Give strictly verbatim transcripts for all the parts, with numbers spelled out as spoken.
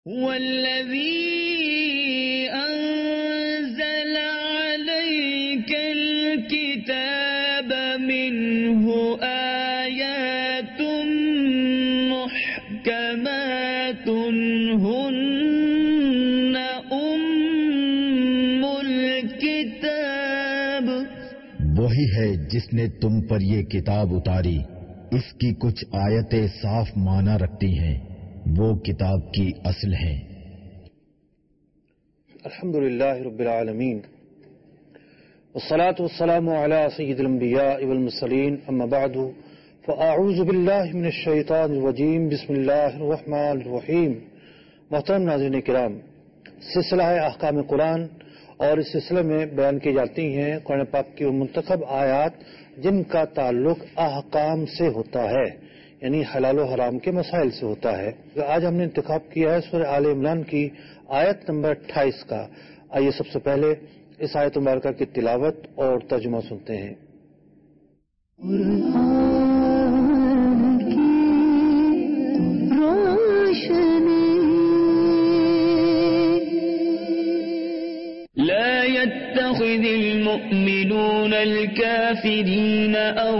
والذی انزل علیک الکتاب منہ آیات محکمات ہن ام الکتاب، وہی ہے جس نے تم پر یہ کتاب اتاری، اس کی کچھ آیتیں صاف معنی رکھتی ہیں، وہ کتاب کی اصل ہے۔ الحمدللہ رب العالمین، والصلاة والسلام علی سید الانبیاء والمرسلین، اما بعد فاعوذ باللہ من الشیطان الرجیم، بسم اللہ الرحمن الرحیم۔ محترم ناظرین کرام، سلسلہ ہے احکام قرآن، اور اس سلسلے میں بیان کی جاتی ہیں قرآن پاک کی وہ منتخب آیات جن کا تعلق احکام سے ہوتا ہے، یعنی حلال و حرام کے مسائل سے ہوتا ہے۔ آج ہم نے انتخاب کیا ہے سورہ آل عمران کی آیت نمبر اٹھائیس کا۔ آئیے سب سے پہلے اس آیت مبارکہ کی تلاوت اور ترجمہ سنتے ہیں۔ لا يتخذ المؤمنون الكافرين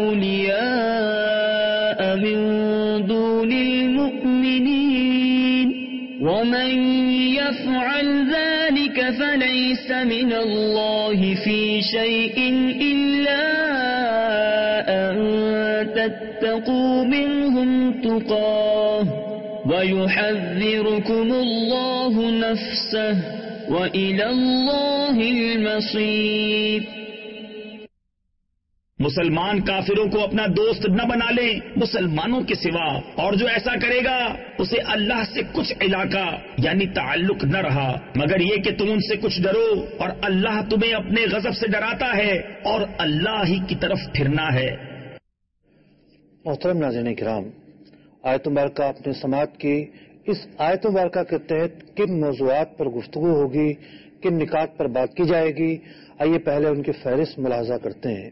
أولياء من دون المؤمنين ومن يفعل ذلك فليس من الله في شيء إلا أن تتقوا منهم تقاه ويحذركم الله نفسه وَإِلَى اللَّهِ الْمَصِيرُ۔ مسلمان کافروں کو اپنا دوست نہ بنا لیں مسلمانوں کے سوا، اور جو ایسا کرے گا اسے اللہ سے کچھ علاقہ یعنی تعلق نہ رہا مگر یہ کہ تم ان سے کچھ ڈرو، اور اللہ تمہیں اپنے غضب سے ڈراتا ہے اور اللہ ہی کی طرف پھرنا ہے۔ محترم ناظرین کرام، آیت مبارکہ اپنے سماعت کی اس آیت مبارکہ کے تحت کن موضوعات پر گفتگو ہوگی، کن نکات پر بات کی جائے گی، آئیے پہلے ان کی فہرست ملاحظہ کرتے ہیں۔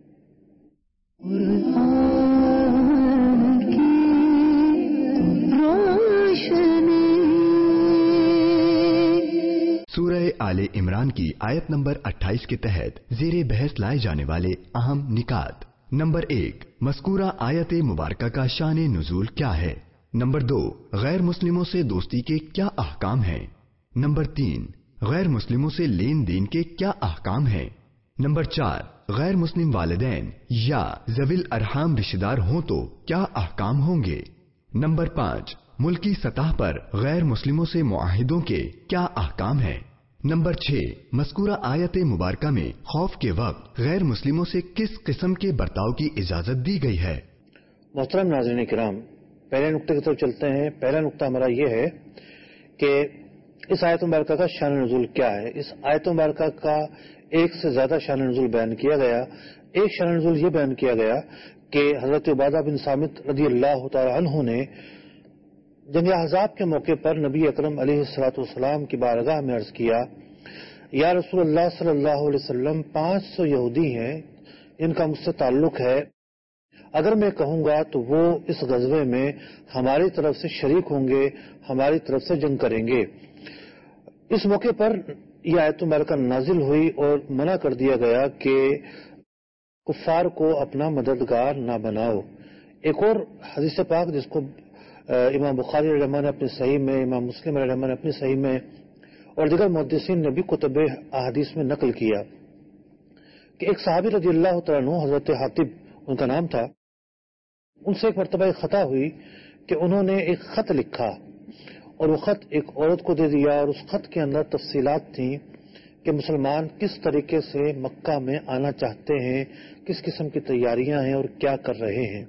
سورہ آل عمران کی آیت نمبر اٹھائیس کے تحت زیر بحث لائے جانے والے اہم نکات۔ نمبر ایک، مذکورہ آیت مبارکہ کا شان نزول کیا ہے؟ نمبر دو، غیر مسلموں سے دوستی کے کیا احکام ہیں؟ نمبر تین، غیر مسلموں سے لین دین کے کیا احکام ہیں؟ نمبر چار، غیر مسلم والدین یا ذوی الارحام رشتہ دار ہوں تو کیا احکام ہوں گے؟ نمبر پانچ، ملکی سطح پر غیر مسلموں سے معاہدوں کے کیا احکام ہیں؟ نمبر چھ، مذکورہ آیت مبارکہ میں خوف کے وقت غیر مسلموں سے کس قسم کے برتاؤ کی اجازت دی گئی ہے؟ محترم ناظرین کرام، پہلے نقطے کی طرف چلتے ہیں۔ پہلا نقطہ ہمارا یہ ہے کہ اس آیت مبارکہ کا شان نزول کیا ہے۔ اس آیت مبارکہ کا ایک سے زیادہ شان نزول بیان کیا گیا۔ ایک شان نزول یہ بیان کیا گیا کہ حضرت عبادہ بن صامت رضی اللہ تعالی عنہ نے جنگ احزاب کے موقع پر نبی اکرم علیہ الصلوۃ والسلام کی بارگاہ میں عرض کیا، یا رسول اللہ صلی اللہ علیہ وسلم، پانچ سو یہودی ہیں جن کا مجھ سے تعلق ہے، اگر میں کہوں گا تو وہ اس غزوے میں ہماری طرف سے شریک ہوں گے، ہماری طرف سے جنگ کریں گے۔ اس موقع پر یہ آیت مبارکہ نازل ہوئی اور منع کر دیا گیا کہ کفار کو اپنا مددگار نہ بناؤ۔ ایک اور حدیث پاک جس کو امام بخاری رحمہ اللہ نے اپنی صحیح میں، امام مسلم رحمہ اللہ نے اپنی صحیح میں، اور دیگر محدثین نے بھی کتب احادیث میں نقل کیا کہ ایک صحابی رضی اللہ تعالیٰ عنہ، حضرت حاطب ان کا نام تھا، ان سے ایک مرتبہ ایک خطا ہوئی کہ انہوں نے ایک خط لکھا اور وہ خط ایک عورت کو دے دیا، اور اس خط کے اندر تفصیلات تھیں کہ مسلمان کس طریقے سے مکہ میں آنا چاہتے ہیں، کس قسم کی تیاریاں ہیں اور کیا کر رہے ہیں۔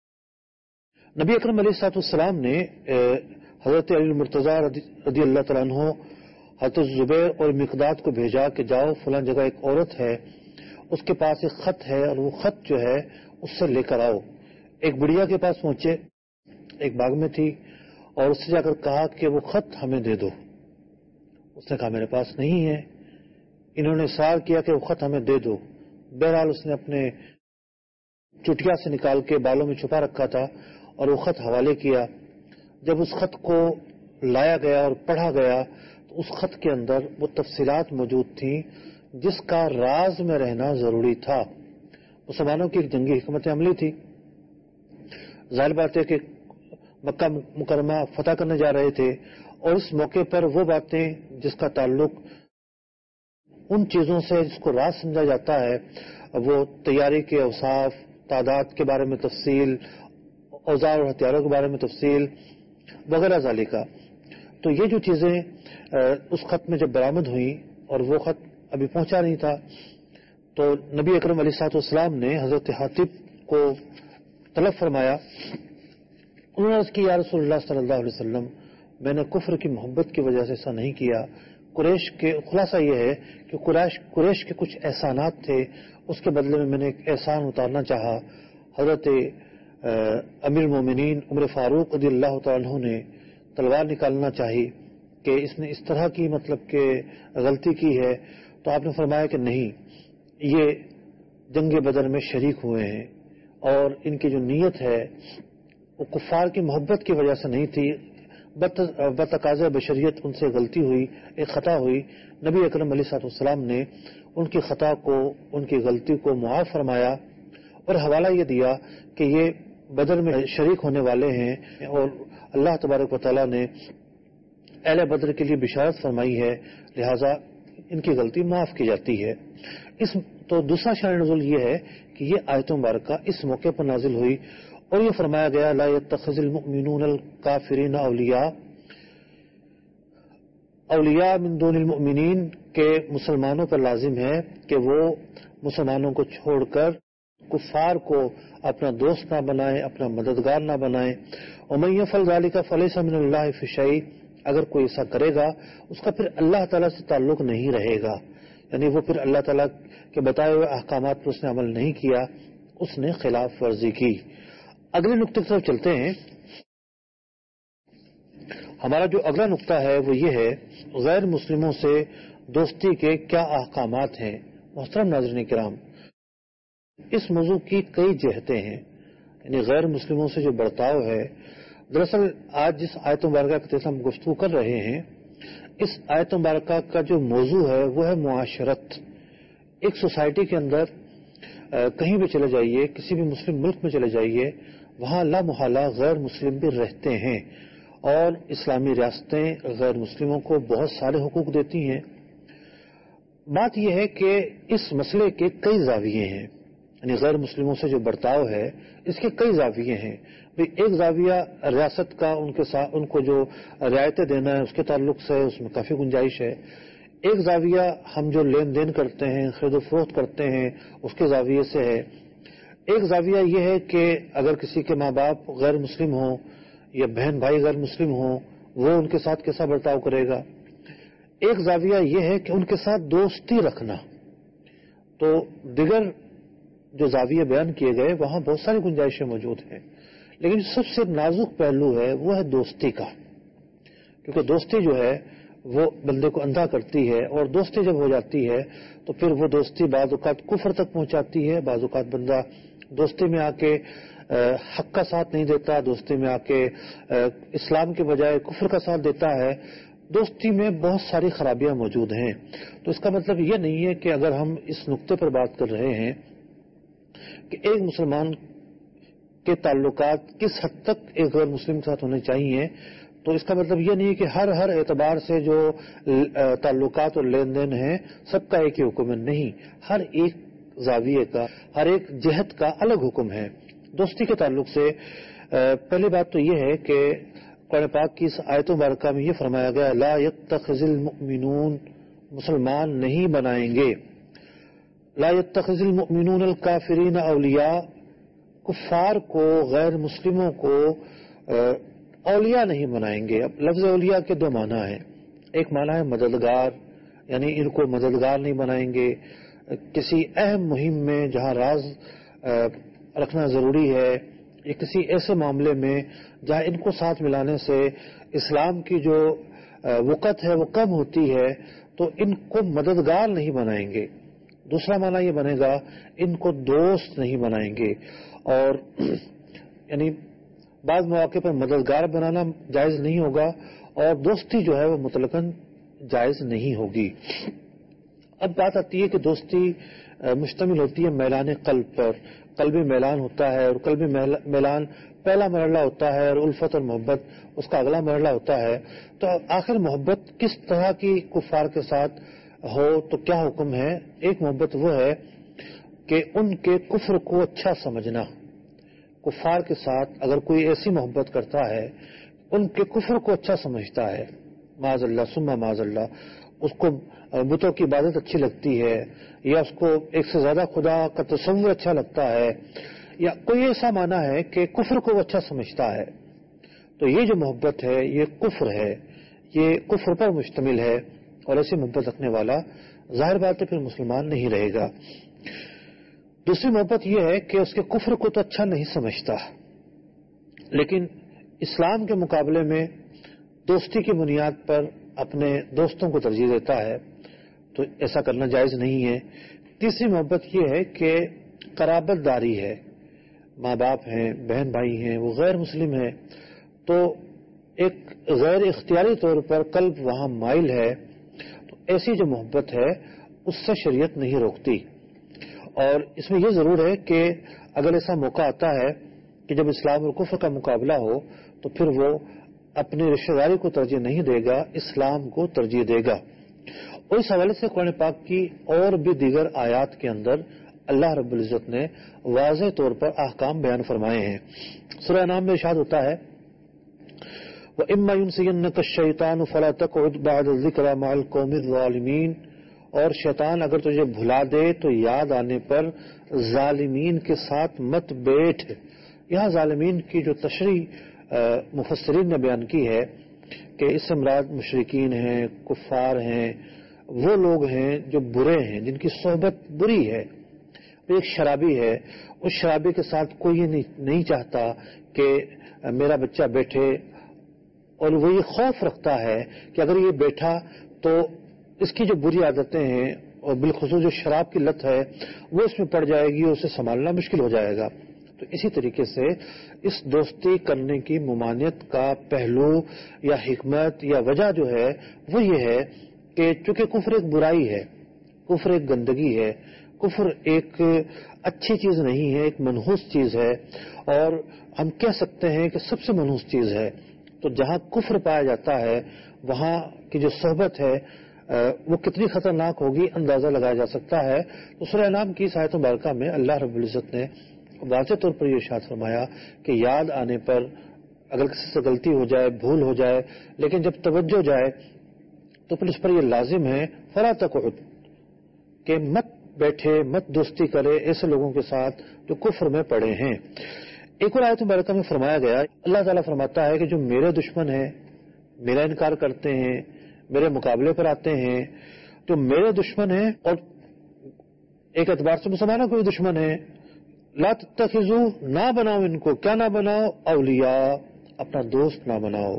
نبی اکرم علیہ الصلوۃ والسلام نے حضرت علی المرتضیٰ رضی اللہ تعالیٰ عنہ، حضرت زبیر اور مقداد کو بھیجا کہ جاؤ فلاں جگہ ایک عورت ہے، اس کے پاس ایک خط ہے اور وہ خط جو ہے اس سے لے کر آؤ۔ ایک بڑھیا کے پاس پہنچے، ایک باغ میں تھی، اور اس سے جا کر کہا کہ وہ خط ہمیں دے دو۔ اس نے کہا میرے پاس نہیں ہے۔ انہوں نے اصرار کیا کہ وہ خط ہمیں دے دو۔ بہرحال اس نے اپنے چٹیا سے نکال کے بالوں میں چھپا رکھا تھا اور وہ خط حوالے کیا۔ جب اس خط کو لایا گیا اور پڑھا گیا تو اس خط کے اندر وہ تفصیلات موجود تھیں جس کا راز میں رہنا ضروری تھا۔ مسلمانوں کی ایک جنگی حکمت عملی تھی، ظاہر بات ہے کہ مکہ مکرمہ فتح کرنے جا رہے تھے، اور اس موقع پر وہ باتیں جس کا تعلق ان چیزوں سے جس کو راز سمجھا جاتا ہے، وہ تیاری کے اوصاف، تعداد کے بارے میں تفصیل، اوزار اور ہتھیاروں کے بارے میں تفصیل وغیرہ ذالکہ، تو یہ جو چیزیں اس خط میں جب برآمد ہوئیں اور وہ خط ابھی پہنچا نہیں تھا، تو نبی اکرم علیہ الصلوۃ والسلام نے حضرت حاطب کو طلب فرمایا۔ انہوں نے عرض کی یا رسول اللہ صلی اللہ علیہ وسلم، میں نے کفر کی محبت کی وجہ سے ایسا نہیں کیا، قریش کے خلاصہ یہ ہے کہ قریش قریش کے کچھ احسانات تھے، اس کے بدلے میں میں نے ایک احسان اتارنا چاہا۔ حضرت امیر المومنین عمر فاروق رضی اللہ تعالیٰ عنہ نے تلوار نکالنا چاہی کہ اس نے اس طرح کی مطلب کہ غلطی کی ہے، تو آپ نے فرمایا کہ نہیں، یہ جنگ بدر میں شریک ہوئے ہیں اور ان کی جو نیت ہے وہ کفار کی محبت کی وجہ سے نہیں تھی، بتقاضۂ بشریت ان سے غلطی ہوئی، ایک خطا ہوئی۔ نبی اکرم علیہ الصلوۃ والسلام نے ان کی خطا کو، ان کی غلطی کو معاف فرمایا اور حوالہ یہ دیا کہ یہ بدر میں شریک ہونے والے ہیں، اور اللہ تبارک و تعالیٰ نے اہل بدر کے لیے بشارت فرمائی ہے، لہذا ان کی غلطی معاف کی جاتی ہے۔ اس تو دوسرا شان نزول یہ ہے کہ یہ آیت مبارکہ اس موقع پر نازل ہوئی اور یہ فرمایا گیا لا يتخذ المؤمنون الکافرین اولیاء اولیاء من دون المؤمنین، کہ مسلمانوں پر لازم ہے کہ وہ مسلمانوں کو چھوڑ کر کفار کو اپنا دوست نہ بنائیں، اپنا مددگار نہ بنائیں۔ ومن يفعل ذلك فليس من الله في شيء، اگر کوئی ایسا کرے گا اس کا پھر اللہ تعالیٰ سے تعلق نہیں رہے گا، یعنی وہ پھر اللہ تعالیٰ کے بتائے ہوئے احکامات پر اس نے عمل نہیں کیا، اس نے خلاف ورزی کی۔ اگلے نقطے کی طرف چلتے ہیں۔ ہمارا جو اگلا نقطہ ہے وہ یہ ہے غیر مسلموں سے دوستی کے کیا احکامات ہیں۔ محترم ناظرین کرام، اس موضوع کی کئی جہتیں ہیں، یعنی غیر مسلموں سے جو برتاؤ ہے۔ دراصل آج جس آیت مبارکہ کے تحت ہم گفتگو کر رہے ہیں، اس آیت مبارکہ کا جو موضوع ہے وہ ہے معاشرت۔ ایک سوسائٹی کے اندر کہیں بھی چلے جائیے، کسی بھی مسلم ملک میں چلے جائیے، وہاں لا محالہ غیر مسلم بھی رہتے ہیں، اور اسلامی ریاستیں غیر مسلموں کو بہت سارے حقوق دیتی ہیں۔ بات یہ ہے کہ اس مسئلے کے کئی زاویے ہیں، یعنی غیر مسلموں سے جو برتاؤ ہے اس کے کئی زاویے ہیں۔ ایک زاویہ ریاست کا ان کے ساتھ ان کو جو رعایتیں دینا ہے اس کے تعلق سے اس میں کافی گنجائش ہے۔ ایک زاویہ ہم جو لین دین کرتے ہیں، خرید و فروخت کرتے ہیں، اس کے زاویے سے ہے۔ ایک زاویہ یہ ہے کہ اگر کسی کے ماں باپ غیر مسلم ہوں یا بہن بھائی غیر مسلم ہوں، وہ ان کے ساتھ کیسا برتاؤ کرے گا۔ ایک زاویہ یہ ہے کہ ان کے ساتھ دوستی رکھنا۔ تو دیگر جو زاویے بیان کیے گئے وہاں بہت ساری گنجائشیں موجود ہیں، لیکن سب سے نازک پہلو ہے وہ ہے دوستی کا، کیونکہ دوستی جو ہے وہ بندے کو اندھا کرتی ہے، اور دوستی جب ہو جاتی ہے تو پھر وہ دوستی بعض اوقات کفر تک پہنچاتی ہے۔ بعض اوقات بندہ دوستی میں آ کے حق کا ساتھ نہیں دیتا، دوستی میں آ کے اسلام کے بجائے کفر کا ساتھ دیتا ہے۔ دوستی میں بہت ساری خرابیاں موجود ہیں۔ تو اس کا مطلب یہ نہیں ہے کہ اگر ہم اس نقطے پر بات کر رہے ہیں کہ ایک مسلمان کے تعلقات کس حد تک ایک غیر مسلم کے ساتھ ہونے چاہیے، تو اس کا مطلب یہ نہیں کہ ہر ہر اعتبار سے جو تعلقات اور لین دین ہیں سب کا ایک ہی حکم ہے، نہیں، ہر ایک زاویے کا، ہر ایک جہت کا الگ حکم ہے۔ دوستی کے تعلق سے پہلی بات تو یہ ہے کہ قرآن پاک کی اس آیت مبارکہ میں یہ فرمایا گیا لا يتخذ المؤمنون، مسلمان نہیں بنائیں گے، لا يتخذ المؤمنون الکافرین اولیاء، کفار کو، غیر مسلموں کو اولیاء نہیں بنائیں گے۔ اب لفظ اولیاء کے دو معنی ہیں، ایک معنی ہے مددگار، یعنی ان کو مددگار نہیں بنائیں گے، کسی اہم مہم میں جہاں راز رکھنا ضروری ہے، یا کسی ایسے معاملے میں جہاں ان کو ساتھ ملانے سے اسلام کی جو وقت ہے وہ کم ہوتی ہے، تو ان کو مددگار نہیں بنائیں گے۔ دوسرا معنی یہ بنے گا ان کو دوست نہیں بنائیں گے، اور یعنی بعض مواقع پر مددگار بنانا جائز نہیں ہوگا، اور دوستی جو ہے وہ مطلقاً جائز نہیں ہوگی۔ اب بات آتی ہے کہ دوستی مشتمل ہوتی ہے میلان قلب پر، قلبی میلان ہوتا ہے، اور قلبی میلان پہلا مرحلہ ہوتا ہے، اور الفت اور محبت اس کا اگلا مرحلہ ہوتا ہے۔ تو آخر محبت کس طرح کی کفار کے ساتھ ہو تو کیا حکم ہے؟ ایک محبت وہ ہے کہ ان کے کفر کو اچھا سمجھنا۔ کفار کے ساتھ اگر کوئی ایسی محبت کرتا ہے، ان کے کفر کو اچھا سمجھتا ہے، معاذ اللہ ثم معاذ اللہ، اس کو بتوں کی عبادت اچھی لگتی ہے، یا اس کو ایک سے زیادہ خدا کا تصور اچھا لگتا ہے، یا کوئی ایسا معنی ہے کہ کفر کو وہ اچھا سمجھتا ہے، تو یہ جو محبت ہے یہ کفر ہے، یہ کفر پر مشتمل ہے، اور ایسی محبت رکھنے والا ظاہر بات ہے پھر مسلمان نہیں رہے گا۔ دوسری محبت یہ ہے کہ اس کے کفر کو تو اچھا نہیں سمجھتا، لیکن اسلام کے مقابلے میں دوستی کی بنیاد پر اپنے دوستوں کو ترجیح دیتا ہے، تو ایسا کرنا جائز نہیں ہے۔ تیسری محبت یہ ہے کہ قرابت داری ہے، ماں باپ ہیں، بہن بھائی ہیں، وہ غیر مسلم ہیں، تو ایک غیر اختیاری طور پر قلب وہاں مائل ہے، تو ایسی جو محبت ہے اس سے شریعت نہیں روکتی۔ اور اس میں یہ ضرور ہے کہ اگر ایسا موقع آتا ہے کہ جب اسلام اور کفر کا مقابلہ ہو تو پھر وہ اپنی رشتہ داری کو ترجیح نہیں دے گا، اسلام کو ترجیح دے گا۔ اور اس حوالے سے قرآن پاک کی اور بھی دیگر آیات کے اندر اللہ رب العزت نے واضح طور پر احکام بیان فرمائے ہیں۔ سورہ انعام میں ارشاد ہوتا ہے وَإِمَّا يُنْسِيَنَّكَ الشَّيْطَانُ فَلَا تَقْعُدْ بَعْدَ الذِّكْرَىٰ مَعَ الْقَوْمِ الظَّالِمِينَ، اور شیطان اگر تجھے بھلا دے تو یاد آنے پر ظالمین کے ساتھ مت بیٹھ۔ یہاں ظالمین کی جو تشریح مفسرین نے بیان کی ہے کہ اس سے مراد مشرکین ہیں، کفار ہیں، وہ لوگ ہیں جو برے ہیں، جن کی صحبت بری ہے۔ ایک شرابی ہے، اس شرابی کے ساتھ کوئی یہ نہیں چاہتا کہ میرا بچہ بیٹھے، اور وہ یہ خوف رکھتا ہے کہ اگر یہ بیٹھا تو اس کی جو بری عادتیں ہیں اور بالخصوص جو شراب کی لت ہے وہ اس میں پڑ جائے گی، اور اسے سنبھالنا مشکل ہو جائے گا۔ تو اسی طریقے سے اس دوستی کرنے کی ممانعت کا پہلو یا حکمت یا وجہ جو ہے وہ یہ ہے کہ چونکہ کفر ایک برائی ہے، کفر ایک گندگی ہے، کفر ایک اچھی چیز نہیں ہے، ایک منحوس چیز ہے، اور ہم کہہ سکتے ہیں کہ سب سے منحوس چیز ہے۔ تو جہاں کفر پایا جاتا ہے وہاں کی جو صحبت ہے وہ کتنی خطرناک ہوگی اندازہ لگایا جا سکتا ہے۔ تو سورہ انعام کی آیت مبارکہ میں اللہ رب العزت نے واضح طور پر یہ ارشاد فرمایا کہ یاد آنے پر اگر کسی سے غلطی ہو جائے، بھول ہو جائے، لیکن جب توجہ جائے تو پھر اس پر یہ لازم ہے فلا تقعد، کہ مت بیٹھے، مت دوستی کرے ایسے لوگوں کے ساتھ جو کفر میں پڑے ہیں۔ ایک اور آیت مبارکہ میں فرمایا گیا، اللہ تعالیٰ فرماتا ہے کہ جو میرے دشمن ہیں، میرا انکار کرتے ہیں، میرے مقابلے پر آتے ہیں، جو میرے دشمن ہیں، اور ایک اعتبار سے مسلمانوں کوئی دشمن ہے، لا تتخذوا، نہ بناؤ ان کو، کیا نہ بناؤ، اولیاء، اپنا دوست نہ بناؤ،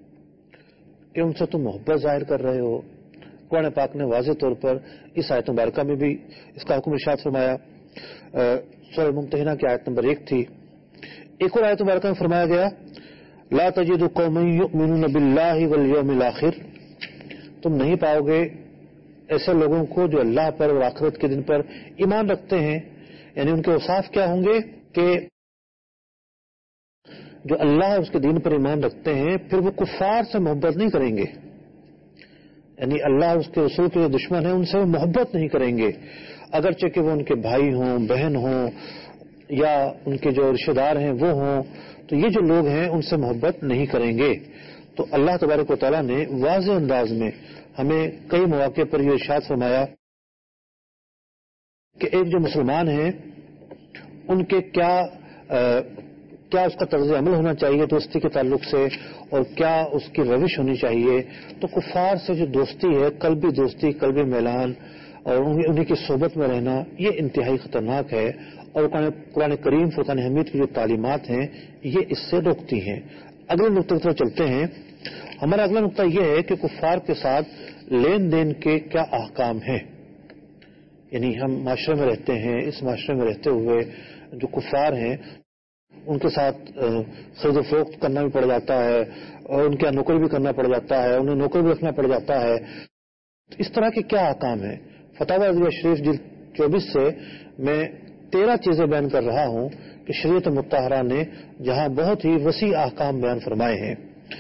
کہ ان سے تم محبت ظاہر کر رہے ہو۔ قرآن پاک نے واضح طور پر اس آیت مبارکہ میں بھی اس کا حکم ارشاد فرمایا۔ سورہ ممتحنہ کی آیت نمبر ایک تھی۔ ایک اور آیت مبارکہ میں فرمایا گیا لا تجد قوما یؤمنون باللہ والیوم الآخر، تم نہیں پاؤ گے ایسے لوگوں کو جو اللہ پر اور آخرت کے دن پر ایمان رکھتے ہیں، یعنی ان کے اوصاف کیا ہوں گے کہ جو اللہ اور اس کے دین پر ایمان رکھتے ہیں پھر وہ کفار سے محبت نہیں کریں گے، یعنی اللہ اور اس کے رسول کے جو دشمن ہیں ان سے وہ محبت نہیں کریں گے، اگرچہ کہ وہ ان کے بھائی ہوں، بہن ہوں، یا ان کے جو رشتہ دار ہیں وہ ہوں، تو یہ جو لوگ ہیں ان سے محبت نہیں کریں گے۔ تو اللہ تبارک و تعالیٰ نے واضح انداز میں ہمیں کئی مواقع پر یہ ارشاد فرمایا کہ ایک جو مسلمان ہیں ان کے کیا آ, کیا اس کا طرز عمل ہونا چاہیے دوستی کے تعلق سے، اور کیا اس کی روش ہونی چاہیے۔ تو کفار سے جو دوستی ہے، قلبی دوستی، قلبی میلان اور انہیں کی صحبت میں رہنا، یہ انتہائی خطرناک ہے، اور قرآن کریم فرقان حمید کی جو تعلیمات ہیں یہ اس سے روکتی ہیں۔ اگلے نقطے کی طرف چلتے ہیں۔ ہمارا اگلا نقطہ یہ ہے کہ کفار کے ساتھ لین دین کے کیا احکام ہیں، یعنی ہم معاشرے میں رہتے ہیں، اس معاشرے میں رہتے ہوئے جو کفار ہیں ان کے ساتھ خرید و فروخت کرنا بھی پڑ جاتا ہے اور ان کے نوکر بھی کرنا پڑ جاتا ہے, انہیں نوکر بھی رکھنا پڑ جاتا ہے. اس طرح کے کیا احکام ہیں؟ فتاوی رضویہ شریف جلد چوبیس سے میں تیرہ چیزیں بیان کر رہا ہوں کہ شریعت مطہرہ نے جہاں بہت ہی وسیع احکام بیان فرمائے ہیں.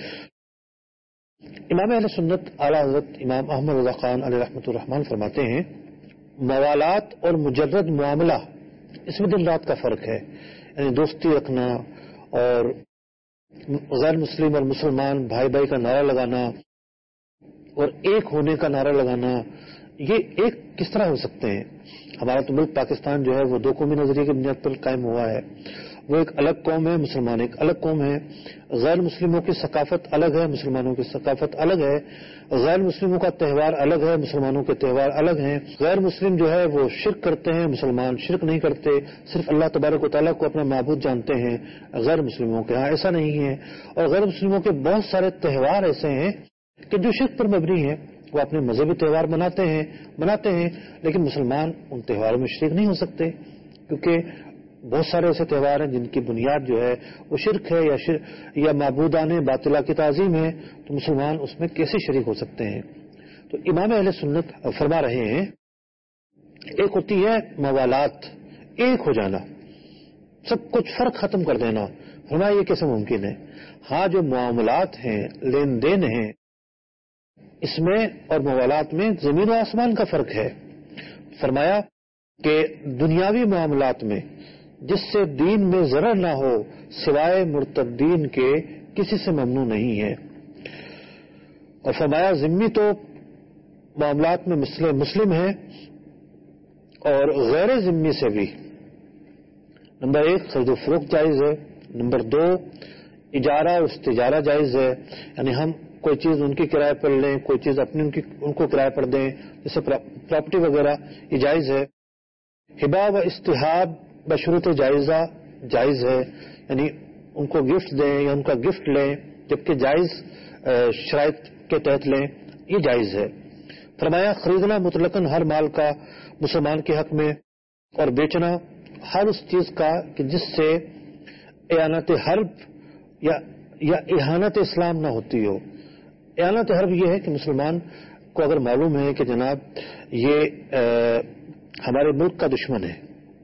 امام اہل سنت اعلیٰ حضرت امام احمد رضا خان علیہ رحمۃ الرحمان فرماتے ہیں موالات اور مجرد معاملہ اس میں دن رات کا فرق ہے. یعنی دوستی رکھنا اور غیر مسلم اور مسلمان بھائی بھائی کا نعرہ لگانا اور ایک ہونے کا نعرہ لگانا, یہ ایک کس طرح ہو سکتے ہیں؟ ہمارا تو ملک پاکستان جو ہے وہ دو قومی نظریے کی بنیاد پر قائم ہوا ہے. وہ ایک الگ قوم ہے, مسلمان ایک الگ قوم ہے. غیر مسلموں کی ثقافت الگ ہے, مسلمانوں کی ثقافت الگ ہے. غیر مسلموں کا تہوار الگ ہے, مسلمانوں کے تہوار الگ ہیں. غیر مسلم جو ہے وہ شرک کرتے ہیں, مسلمان شرک نہیں کرتے, صرف اللہ تبارک و تعالیٰ کو اپنا معبود جانتے ہیں. غیر مسلموں کے ہاں ایسا نہیں ہے. اور غیر مسلموں کے بہت سارے تہوار ایسے ہیں کہ جو شرک پر مبنی ہیں. وہ اپنے مذہبی تہوار مناتے ہیں مناتے ہیں لیکن مسلمان ان تہواروں میں شریک نہیں ہو سکتے, کیونکہ بہت سارے ایسے تہوار ہیں جن کی بنیاد جو ہے وہ شرک ہے یا شر... یا معبودان باطلہ کی تعظیم ہے. تو مسلمان اس میں کیسے شریک ہو سکتے ہیں؟ تو امام اہل سنت فرما رہے ہیں ایک ہوتی ہے موالات, ایک ہو جانا, سب کچھ فرق ختم کر دینا. فرمایا یہ کیسے ممکن ہے؟ ہاں جو معاملات ہیں, لین دین ہیں, اس میں اور موالات میں زمین و آسمان کا فرق ہے. فرمایا کہ دنیاوی معاملات میں جس سے دین میں ضرر نہ ہو سوائے مرتدین کے کسی سے ممنوع نہیں ہے. اور فرمایا ذمی تو معاملات میں مسلم ہیں اور غیر ذمی سے بھی. نمبر ایک خرید و فروخت جائز ہے. نمبر دو اجارہ اور استجارہ جائز ہے, یعنی ہم کوئی چیز ان کی کرائے پر لیں, کوئی چیز اپنی ان کی ان کو کرائے پر دیں, جیسے پراپرٹی وغیرہ, یہ جائز ہے. ہبا و استحاب بشروط جائزہ جائز ہے, یعنی ان کو گفٹ دیں یا ان کا گفٹ لیں جبکہ جائز شرائط کے تحت لیں, یہ جائز ہے. فرمایا خریدنا مطلقاً ہر مال کا مسلمان کے حق میں اور بیچنا ہر اس چیز کا کہ جس سے اعانت حرب یا یا اہانت اسلام نہ ہوتی ہو. اعانت حرب یہ ہے کہ مسلمان کو اگر معلوم ہے کہ جناب یہ ہمارے ملک کا دشمن ہے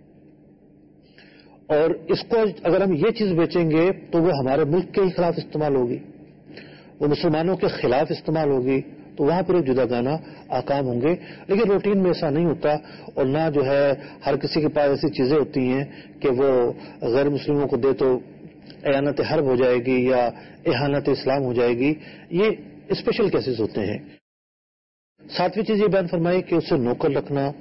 اور اس کو اگر ہم یہ چیز بیچیں گے تو وہ ہمارے ملک کے ہی خلاف استعمال ہوگی, وہ مسلمانوں کے خلاف استعمال ہوگی, تو وہاں پر ایک جدا گانا احکام ہوں گے. لیکن روٹین میں ایسا نہیں ہوتا, اور نہ جو ہے ہر کسی کے پاس ایسی چیزیں ہوتی ہیں کہ وہ غیر مسلموں کو دے تو اعانت حرب ہو جائے گی یا اہانت اسلام ہو جائے گی. یہ اسپیشل کیسز ہوتے ہیں. ساتویں چیز یہ بیان فرمائی کہ اسے نوکر رکھنا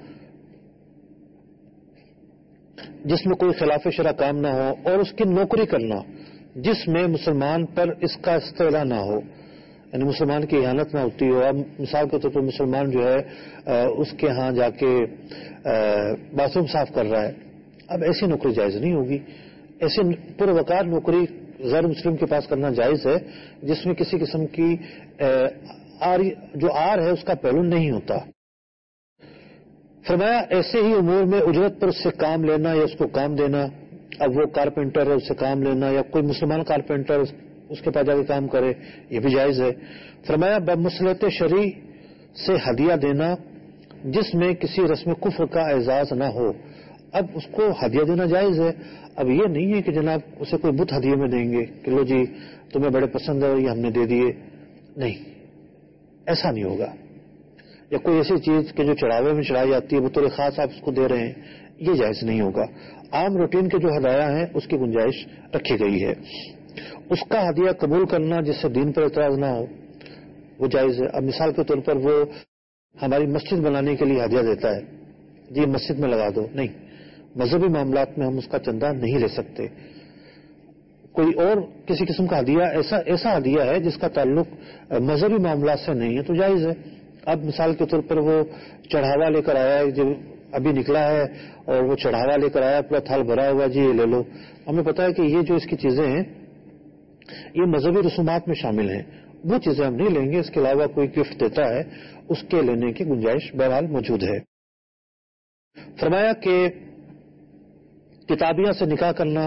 جس میں کوئی خلاف شرع کام نہ ہو, اور اس کی نوکری کرنا جس میں مسلمان پر اس کا استعلا نہ ہو, یعنی مسلمان کی اہانت نہ ہوتی ہو. اب مثال کے طور پر مسلمان جو ہے اس کے ہاں جا کے باتھ روم صاف کر رہا ہے, اب ایسی نوکری جائز نہیں ہوگی. ایسی پروقار نوکری غیر مسلم کے پاس کرنا جائز ہے جس میں کسی قسم کی آر جو آر ہے اس کا پہلو نہیں ہوتا. فرمایا ایسے ہی امور میں اجرت پر اس سے کام لینا یا اس کو کام دینا, اب وہ کارپینٹر ہے اس سے کام لینا یا کوئی مسلمان کارپینٹر اس کے پاس جا کے کام کرے, یہ بھی جائز ہے. فرمایا بمصلحت شرعی سے ہدیہ دینا جس میں کسی رسم کفر کا اعزاز نہ ہو. اب اس کو ہدیہ دینا جائز ہے. اب یہ نہیں ہے کہ جناب اسے کوئی بت ہدیے میں دیں گے کہ لو جی تمہیں بڑے پسند ہے یہ ہم نے دے دیے, نہیں, ایسا نہیں ہوگا. یا کوئی ایسی چیز کہ جو چڑھاوے میں چڑھائی جاتی ہے بطور خاص آپ اس کو دے رہے ہیں, یہ جائز نہیں ہوگا. عام روٹین کے جو ہدایہ ہیں اس کی گنجائش رکھی گئی ہے. اس کا ہدیہ قبول کرنا جس سے دین پر اعتراض نہ ہو وہ جائز ہے. اب مثال کے طور پر وہ ہماری مسجد بنانے کے لیے ہدیہ دیتا ہے, جی مسجد میں لگا دو, نہیں, مذہبی معاملات میں ہم اس کا چندہ نہیں لے سکتے. کوئی اور کسی قسم کا ہدیہ ایسا ایسا ہدیہ ہے جس کا تعلق مذہبی معاملات سے نہیں ہے تو جائز ہے. اب مثال کے طور پر وہ چڑھاوا لے کر آیا ہے, جو ابھی نکلا ہے اور وہ چڑھاوا لے کر آیا, پورا تھال بھرا ہوا, جی یہ لے لو. ہمیں پتا ہے کہ یہ جو اس کی چیزیں ہیں یہ مذہبی رسومات میں شامل ہیں, وہ چیزیں ہم نہیں لیں گے. اس کے علاوہ کوئی گفٹ دیتا ہے اس کے لینے کی گنجائش بہرحال موجود ہے. فرمایا کہ کتابیاں سے نکاح کرنا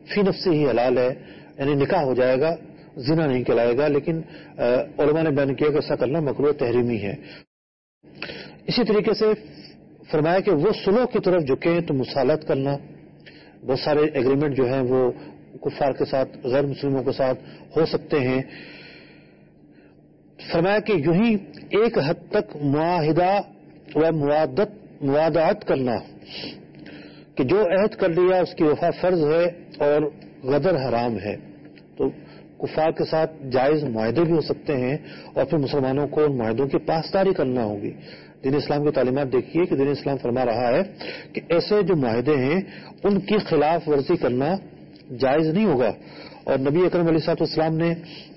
فی نفسی ہی حلال ہے، یعنی نکاح ہو جائے گا، زنا نہیں کہلائے گا، لیکن علماء نے بیان کیا کہ ایسا کرنا مکروہ تحریمی ہے۔ اسی طریقے سے فرمایا کہ وہ صلح کی طرف جھکیں تو مصالحت کرنا، بہت سارے ایگریمنٹ جو ہیں وہ کفار کے ساتھ، غیر مسلموں کے ساتھ ہو سکتے ہیں۔ فرمایا کہ یوں ہی ایک حد تک معاہدہ و موادت موادات کرنا کہ جو عہد کر لیا اس کی وفا فرض ہے اور غدر حرام ہے، تو کفار کے ساتھ جائز معاہدے بھی ہو سکتے ہیں اور پھر مسلمانوں کو ان معاہدوں کی پاسداری کرنا ہوگی۔ دین اسلام کی تعلیمات دیکھیے کہ دین اسلام فرما رہا ہے کہ ایسے جو معاہدے ہیں ان کی خلاف ورزی کرنا جائز نہیں ہوگا، اور نبی اکرم علیہ الصلوۃ والسلام نے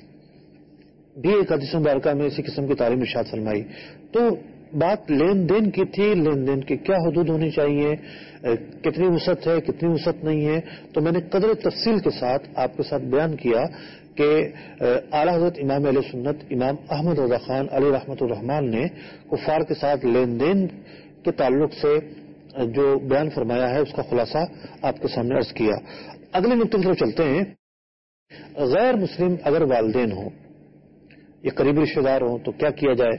بھی ایک حدیث مبارکہ میں اسی قسم کی تعلیم ارشاد فرمائی۔ تو بات لین دین کی تھی، لین دین کی کیا حدود ہونی چاہیے، کتنی وسعت ہے، کتنی وسعت نہیں ہے، تو میں نے قدر تفصیل کے ساتھ آپ کے ساتھ بیان کیا کہ اعلیٰ حضرت امام اہل سنت امام احمد رضا خان علی رحمۃ الرحمان نے کفار کے ساتھ لین دین کے تعلق سے جو بیان فرمایا ہے اس کا خلاصہ آپ کے سامنے عرض کیا۔ اگلے نقطے کی طرف چلتے ہیں۔ غیر مسلم اگر والدین ہوں یا قریبی رشتہ دار ہوں تو کیا کیا جائے؟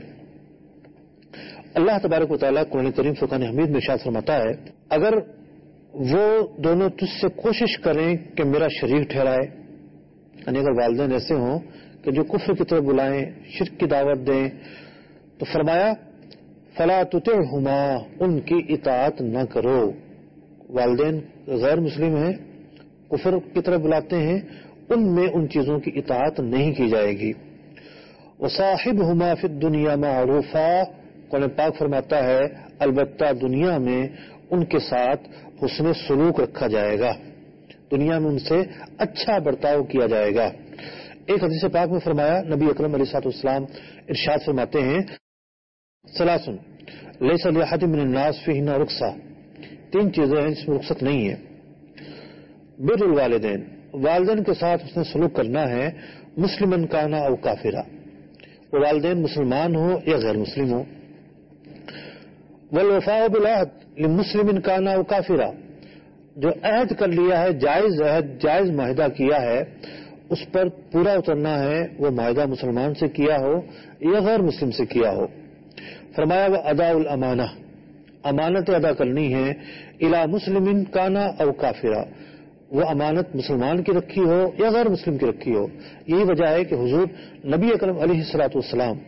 اللہ تبارک و تعالیٰ قرآن کریم فرقان حمید میں ارشاد فرماتا ہے، اگر وہ دونوں تجھ سے کوشش کریں کہ میرا شریک ٹھہرائے، یعنی اگر والدین ایسے ہوں کہ جو کفر کی طرف بلائیں، شرک کی دعوت دیں، تو فرمایا فلا تطعہما، ان کی اطاعت نہ کرو۔ والدین غیر مسلم ہیں، کفر کی طرف بلاتے ہیں، ان میں ان چیزوں کی اطاعت نہیں کی جائے گی۔ وصاحبہما فی الدنیا معروفا، قرآن پاک فرماتا ہے البتہ دنیا میں ان کے ساتھ حسن سلوک رکھا جائے گا، دنیا میں ان سے اچھا برتاؤ کیا جائے گا۔ ایک حدیث پاک میں فرمایا، نبی اکرم علیہ الصلوۃ والسلام ارشاد فرماتے ہیں ثلاث لیس لأحد من الناس فیہن رخصہ، تین چیزیں ہیں جس میں رخصت نہیں ہے۔ بر الوالدین، والدین کے ساتھ حسن سلوک کرنا ہے، مسلمن کانا او کافرا، وہ والدین مسلمان ہو یا غیر مسلم ہو۔ والوفاء بالعہد لمسلم کانا او کافرا، جو عہد کر لیا ہے، جائز عہد، جائز معاہدہ کیا ہے، اس پر پورا اترنا ہے، وہ معاہدہ مسلمان سے کیا ہو یا غیر مسلم سے کیا ہو۔ فرمایا وہ ادا الامانہ، امانت ادا کرنی ہے، الی مسلم کانا او کافرا، وہ امانت مسلمان کی رکھی ہو یا غیر مسلم کی رکھی ہو۔ یہی وجہ ہے کہ حضور نبی اکرم علیہ الصلوۃ والسلام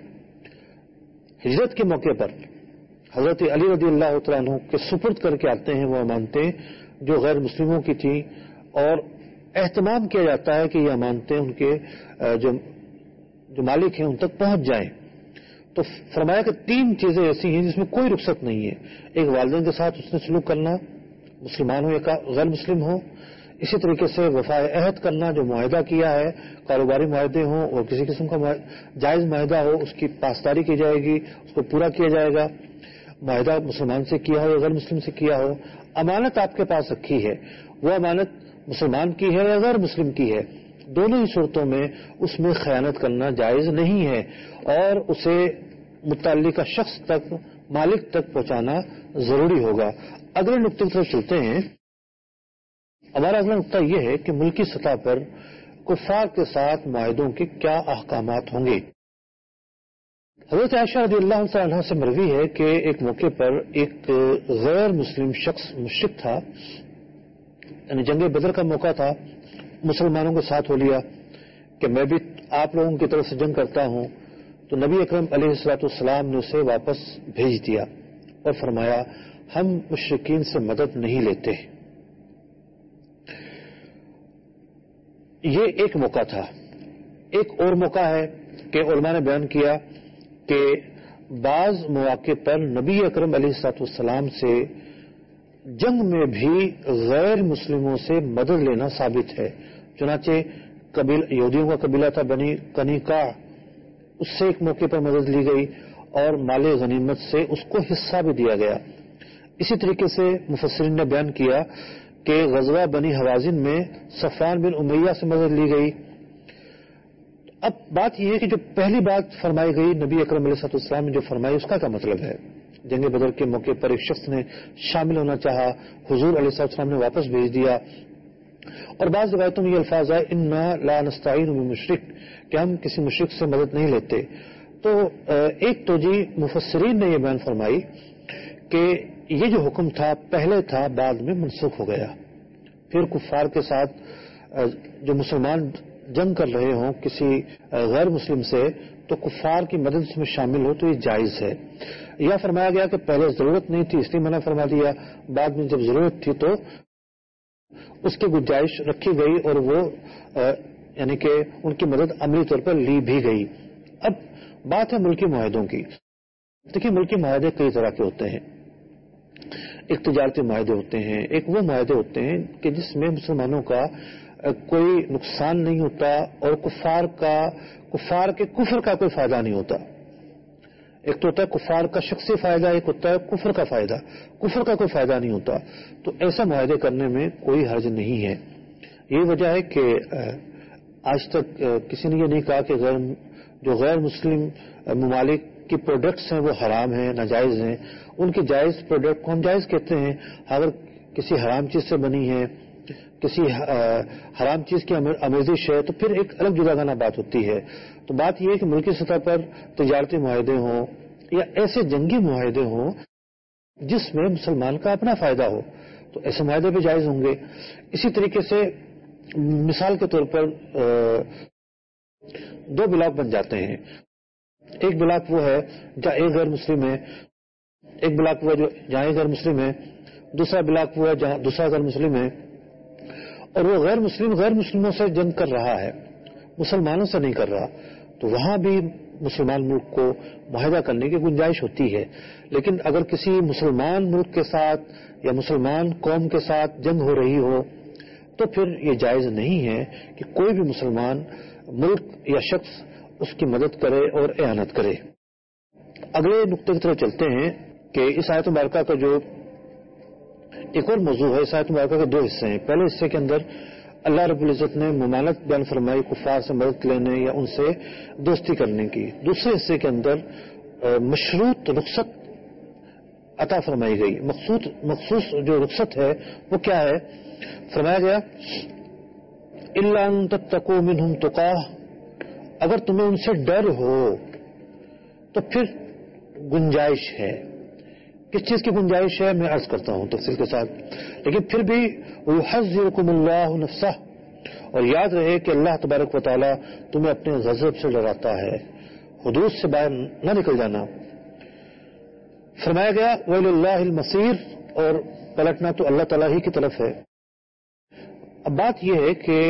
ہجرت کے موقع پر حضرت علی رضی اللہ تعالیٰ عنہ کے سپرد کر کے آتے ہیں وہ امانتیں جو غیر مسلموں کی تھیں، اور اہتمام کیا جاتا ہے کہ یہ امانتیں ان کے جو جو مالک ہیں ان تک پہنچ جائیں۔ تو فرمایا کہ تین چیزیں ایسی ہیں جس میں کوئی رخصت نہیں ہے۔ ایک والدین کے ساتھ اس نے سلوک کرنا، مسلمان ہو یا غیر مسلم ہو، اسی طریقے سے وفائے عہد کرنا، جو معاہدہ کیا ہے، کاروباری معاہدے ہوں اور کسی قسم کا جائز معاہدہ ہو، اس کی پاسداری کی جائے گی، اس کو پورا کیا جائے گا، معاہدہ مسلمان سے کیا ہو یا غیر مسلم سے کیا ہو۔ امانت آپ کے پاس رکھی ہے، وہ امانت مسلمان کی ہے یا غیر مسلم کی ہے، دونوں ہی صورتوں میں اس میں خیانت کرنا جائز نہیں ہے، اور اسے متعلقہ شخص تک، مالک تک پہنچانا ضروری ہوگا۔ اگلے نقطے کی طرف چلتے ہیں۔ ہمارا اگلا نقطہ یہ ہے کہ ملکی سطح پر کفار کے ساتھ معاہدوں کے کیا احکامات ہوں گے۔ حضرت عائشہ رضی اللہ تعالیٰ عنہا سے مروی ہے کہ ایک موقع پر ایک غیر مسلم شخص مشرک تھا، یعنی جنگ بدر کا موقع تھا، مسلمانوں کے ساتھ ہو لیا کہ میں بھی آپ لوگوں کی طرف سے جنگ کرتا ہوں، تو نبی اکرم علیہ الصلوۃ والسلام نے اسے واپس بھیج دیا اور فرمایا ہم مشرکین سے مدد نہیں لیتے۔ یہ ایک موقع تھا۔ ایک اور موقع ہے کہ علماء نے بیان کیا کہ بعض مواقع پر نبی اکرم علیہ الصلوۃ والسلام سے جنگ میں بھی غیر مسلموں سے مدد لینا ثابت ہے۔ چنانچہ قبیل یہودیوں کا قبیلہ تھا بنی قنیقاع، اس سے ایک موقع پر مدد لی گئی اور مال غنیمت سے اس کو حصہ بھی دیا گیا۔ اسی طریقے سے مفسرین نے بیان کیا کہ غزوہ بنی حوازن میں صفوان بن امیہ سے مدد لی گئی۔ اب بات یہ ہے کہ جو پہلی بات فرمائی گئی نبی اکرم علیہ الصلوۃ والسلام نے جو فرمائی، اس کا کیا مطلب ہے؟ جنگ بدر کے موقع پر ایک شخص نے شامل ہونا چاہا، حضور علیہ الصلوۃ والسلام نے واپس بھیج دیا، اور بعض روایتوں میں یہ الفاظ ہے انا لا نستعین بمشرک، کہ ہم کسی مشرک سے مدد نہیں لیتے. تو ایک توجیہ مفسرین نے یہ بیان فرمائی کہ یہ جو حکم تھا پہلے تھا، بعد میں منسوخ ہو گیا. پھر کفار کے ساتھ جو مسلمان جنگ کر رہے ہوں کسی غیر مسلم سے، تو کفار کی مدد اس میں شامل ہو تو یہ جائز ہے. یا فرمایا گیا کہ پہلے ضرورت نہیں تھی اس لیے منع فرما دیا، بعد میں جب ضرورت تھی تو اس کی گنجائش رکھی گئی اور وہ یعنی کہ ان کی مدد عملی طور پر لی بھی گئی. اب بات ہے ملکی معاہدوں کی. دیکھیے ملکی معاہدے کئی طرح کے ہوتے ہیں. ایک تجارتی معاہدے ہوتے ہیں، ایک وہ معاہدے ہوتے ہیں کہ جس میں مسلمانوں کا کوئی نقصان نہیں ہوتا اور کفار کا کفار کے کفر کا کوئی فائدہ نہیں ہوتا. ایک تو ہوتا ہے کفار کا شخصی فائدہ، ایک ہوتا ہے کفر کا فائدہ. کفر کا کوئی فائدہ نہیں ہوتا، تو ایسا معاہدے کرنے میں کوئی حرج نہیں ہے. یہی وجہ ہے کہ آج تک کسی نے یہ نہیں کہا کہ غیر جو غیر مسلم ممالک کی پروڈکٹس ہیں وہ حرام ہیں، ناجائز ہیں. ان کی جائز پروڈکٹ کو ہم جائز کہتے ہیں. اگر کسی حرام چیز سے بنی ہے، کسی حرام چیز کی آمیزش ہے، تو پھر ایک الگ جداگانہ بات ہوتی ہے. تو بات یہ ہے کہ ملکی سطح پر تجارتی معاہدے ہوں یا ایسے جنگی معاہدے ہوں جس میں مسلمان کا اپنا فائدہ ہو، تو ایسے معاہدے بھی جائز ہوں گے. اسی طریقے سے مثال کے طور پر دو بلاک بن جاتے ہیں. ایک بلاک وہ ہے جہاں ایک غیر مسلم ہے، ایک بلاک وہ ہے جو جہاں ایک غیر مسلم ہے، دوسرا بلاک وہ ہے جہاں دوسرا غیر مسلم ہے. اور وہ غیر مسلم غیر مسلموں سے جنگ کر رہا ہے، مسلمانوں سے نہیں کر رہا. تو وہاں بھی مسلمان ملک کو معاہدہ کرنے کی گنجائش ہوتی ہے. لیکن اگر کسی مسلمان ملک کے ساتھ یا مسلمان قوم کے ساتھ جنگ ہو رہی ہو تو پھر یہ جائز نہیں ہے کہ کوئی بھی مسلمان ملک یا شخص اس کی مدد کرے اور اعانت کرے. اگلے نقطے کی طرف چلتے ہیں کہ اس آیت مبارکہ کا جو ایک اور موضوع ہے. اس آیت مبارکہ کے دو حصے ہیں. پہلے حصے کے اندر اللہ رب العزت نے ممانعت بیان فرمائی کفار سے مدد لینے یا ان سے دوستی کرنے کی. دوسرے حصے کے اندر مشروط رخصت عطا فرمائی گئی. مخصوص مخصوص جو رخصت ہے وہ کیا ہے؟ فرمایا گیا الا ان تتقوا منهم تقاه، اگر تمہیں ان سے ڈر ہو تو پھر گنجائش ہے. کس چیز کی گنجائش ہے میں عرض کرتا ہوں تفصیل کے ساتھ. لیکن پھر بھی وَيُحَذِّرُكُمُ اللَّهُ نَفْسَهُ، اور یاد رہے کہ اللہ تبارک و تعالی تمہیں اپنے غضب سے ڈراتا ہے، حدود سے باہر نہ نکل جانا. فرمایا گیا وَإِلَى اللَّهِ الْمَصِيرُ، اور پلٹنا تو اللہ تعالی ہی کی طرف ہے. اب بات یہ ہے کہ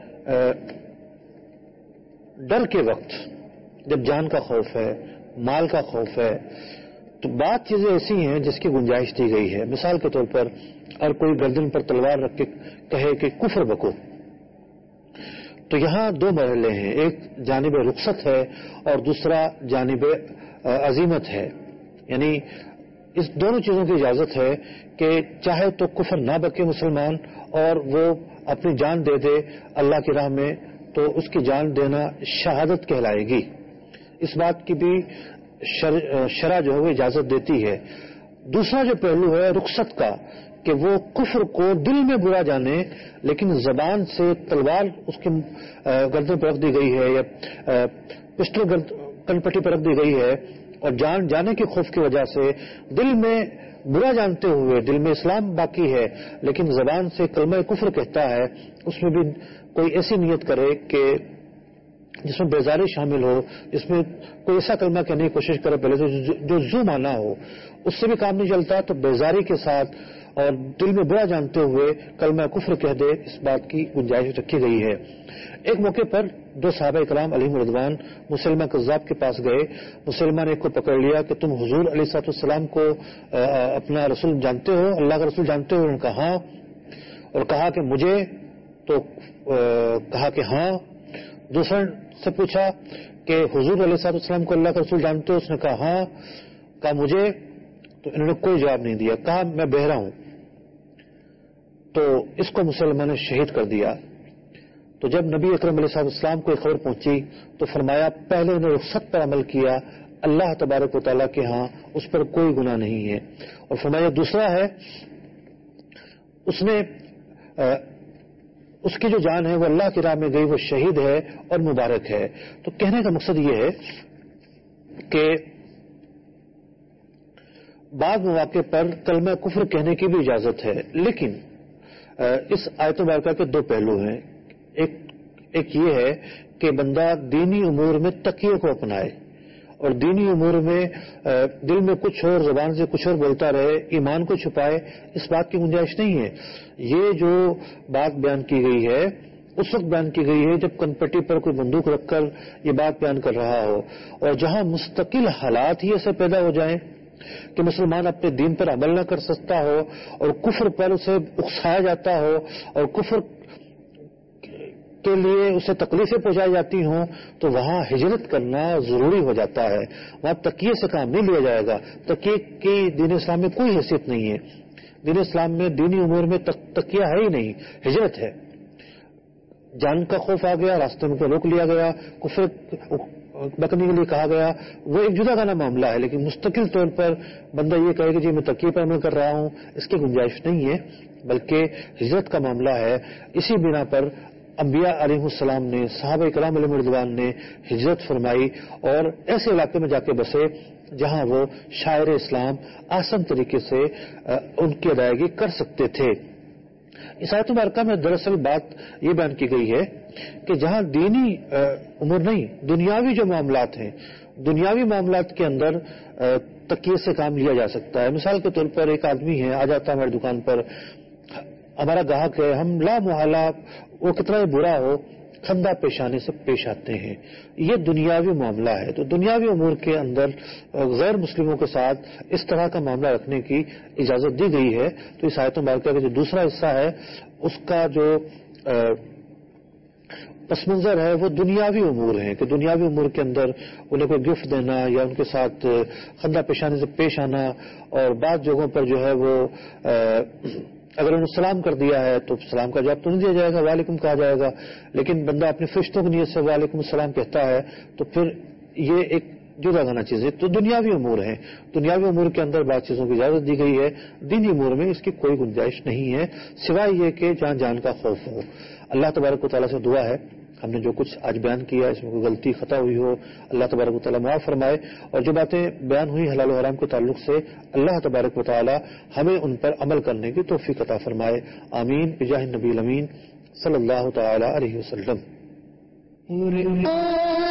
ڈر کے وقت جب جان کا خوف ہے، مال کا خوف ہے، تو بات چیزیں ایسی ہیں جس کی گنجائش دی گئی ہے. مثال کے طور پر اور کوئی گردن پر تلوار رکھ کے کہے کہ کفر بکو، تو یہاں دو مرحلے ہیں. ایک جانب رخصت ہے اور دوسرا جانب عزیمت ہے. یعنی اس دونوں چیزوں کی اجازت ہے کہ چاہے تو کفر نہ بکے مسلمان اور وہ اپنی جان دے دے اللہ کی راہ میں، تو اس کی جان دینا شہادت کہلائے گی. اس بات کی بھی شرع جو ہے وہ اجازت دیتی ہے. دوسرا جو پہلو ہے رخصت کا، کہ وہ کفر کو دل میں برا جانے لیکن زبان سے تلوار اس کی گردن پر رکھ دی گئی ہے یا پسٹل کن پٹی پر رکھ دی گئی ہے، اور جان جانے کے خوف کی وجہ سے دل میں برا جانتے ہوئے دل میں اسلام باقی ہے لیکن زبان سے کلمہ کفر کہتا ہے، اس میں بھی کوئی ایسی نیت کرے کہ جس میں بیزاری شامل ہو، جس میں کوئی ایسا کلمہ کہنے کی کوشش کرے پہلے سے جو زو مانا ہو، اس سے بھی کام نہیں چلتا. تو بیزاری کے ساتھ اور دل میں برا جانتے ہوئے کلمہ کفر کہہ دے، اس بات کی گنجائش رکھی گئی ہے. ایک موقع پر دو صحابہ کرام علیہم رضوان مسلمہ کذاب کے پاس گئے. مسلمہ نے ایک کو پکڑ لیا کہ تم حضور علیہ الصلوۃ والسلام کو اپنا رسول جانتے ہو، اللہ کا رسول جانتے ہو؟ انہوں نے کہا ہاں، اور کہا کہ مجھے، تو کہا کہ ہاں. دوسرے سے پوچھا کہ حضور علیہ الصلوۃ والسلام کو اللہ کا رسول جانتے ہو؟ اس نے کہا ہاں. کہا مجھے؟ تو انہوں نے کوئی جواب نہیں دیا. کہا میں بہرا ہوں. تو اس کو مسلمان نے شہید کر دیا. تو جب نبی اکرم علیہ السلام کو ایک خبر پہنچی تو فرمایا پہلے انہیں رخصت پر عمل کیا، اللہ تبارک و تعالیٰ کے ہاں اس پر کوئی گناہ نہیں ہے. اور فرمایا دوسرا ہے اس نے اس کی جو جان ہے وہ اللہ کی راہ میں گئی، وہ شہید ہے اور مبارک ہے۔ تو کہنے کا مقصد یہ ہے کہ بعض مواقع پر کلمہ کفر کہنے کی بھی اجازت ہے، لیکن اس آیت مبارکہ کے دو پہلو ہیں۔ ایک ایک یہ ہے کہ بندہ دینی امور میں تقیے کو اپنائے، اور دینی امور میں دل میں کچھ اور زبان سے کچھ اور بولتا رہے، ایمان کو چھپائے، اس بات کی گنجائش نہیں ہے۔ یہ جو بات بیان کی گئی ہے اس وقت بیان کی گئی ہے جب کنپٹی پر کوئی بندوق رکھ کر یہ بات بیان کر رہا ہو، اور جہاں مستقل حالات ہی ایسے پیدا ہو جائیں کہ مسلمان اپنے دین پر عمل نہ کر سکتا ہو اور کفر پر اسے اکسایا جاتا ہو اور کفر کے لیے اسے تکلیفیں پہنچائی جاتی ہوں، تو وہاں ہجرت کرنا ضروری ہو جاتا ہے۔ وہاں تکیے سے کام نہیں لیا جائے گا۔ تکیے کی دین اسلام میں کوئی حیثیت نہیں ہے۔ دین اسلام میں دینی امور میں تکیہ ہے ہی نہیں، ہجرت ہے۔ جان کا خوف آ گیا، راستے میں روک لیا گیا، کفر بکنے کے لیے کہا گیا، وہ ایک جدا گانا معاملہ ہے، لیکن مستقل طور پر بندہ یہ کہے کہ جی میں تکیے پر عمل کر رہا ہوں، اس کی گنجائش نہیں ہے، بلکہ ہجرت کا معاملہ ہے۔ اسی بنا پر انبیاء علیہ السلام نے، صحابہ کرام علیہ رضوان نے ہجرت فرمائی اور ایسے علاقے میں جا کے بسے جہاں وہ شاعر اسلام آسان طریقے سے ان کی ادائیگی کر سکتے تھے۔ اس آیت مبارکہ میں دراصل بات یہ بیان کی گئی ہے کہ جہاں دینی امور نہیں، دنیاوی جو معاملات ہیں، دنیاوی معاملات کے اندر تکیے سے کام لیا جا سکتا ہے۔ مثال کے طور پر ایک آدمی ہے، آ جاتا ہے ہماری دکان پر، ہمارا گاہک ہے، ہم لا محالہ وہ کتنا برا ہو کھندا پیشانے سے پیش آتے ہیں، یہ دنیاوی معاملہ ہے۔ تو دنیاوی امور کے اندر غیر مسلموں کے ساتھ اس طرح کا معاملہ رکھنے کی اجازت دی گئی ہے۔ تو اس آیت مبارکہ کا جو دوسرا حصہ ہے اس کا جو پس منظر ہے وہ دنیاوی امور ہیں، کہ دنیاوی امور کے اندر انہیں کوئی گفٹ دینا یا ان کے ساتھ خندہ پیشانے سے پیش آنا، اور بعض جگہوں پر جو ہے وہ اگر انہوں نے سلام کر دیا ہے تو سلام کا جواب تو نہیں دیا جائے گا، وعلیکم کہا جائے گا، لیکن بندہ اپنے فرشتوں کی نیت سے وعلیکم السلام کہتا ہے تو پھر یہ ایک جدا گانا چیز ہے۔ تو دنیاوی امور ہیں، دنیاوی امور کے اندر بعض چیزوں کی اجازت دی گئی ہے، دینی امور میں اس کی کوئی گنجائش نہیں ہے، سوائے یہ کہ جہاں جان کا خوف ہو۔ اللہ تبارک و تعالیٰ سے دعا ہے ہم نے جو کچھ آج بیان کیا اس میں کوئی غلطی خطا ہوئی ہو اللہ تبارک و تعالیٰ معاف فرمائے، اور جو باتیں بیان ہوئی حلال و حرام کے تعلق سے اللہ تبارک و تعالیٰ ہمیں ان پر عمل کرنے کی توفیق عطا فرمائے۔ آمین بجاہ النبی الامین صلی اللہ تعالی علیہ وسلم۔